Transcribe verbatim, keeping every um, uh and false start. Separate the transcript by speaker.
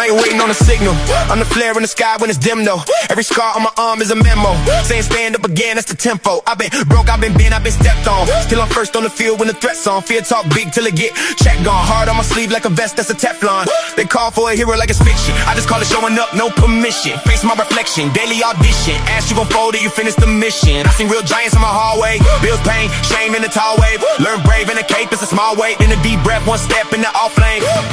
Speaker 1: night waiting on a signal. I'm the flare in the sky when it's dim though. Every scar on my arm is a memo saying stand up again, that's the tempo. I've been broke, I've been bent, I've been stepped on. Still I'm first on the field when the threat's on. Fear talk big till it get checked gone. Hard on my sleeve like a vest, that's a Teflon. They call for a hero like it's fiction. I just call it showing up, no permission. Face my reflection, daily audition. Ask you gon' fold it, you finish the mission. I seen real giants in my hallway. Bills pain, shame in the tall wave. Learn brave in a cape, it's a small weight. In a deep breath, one step in the off lane.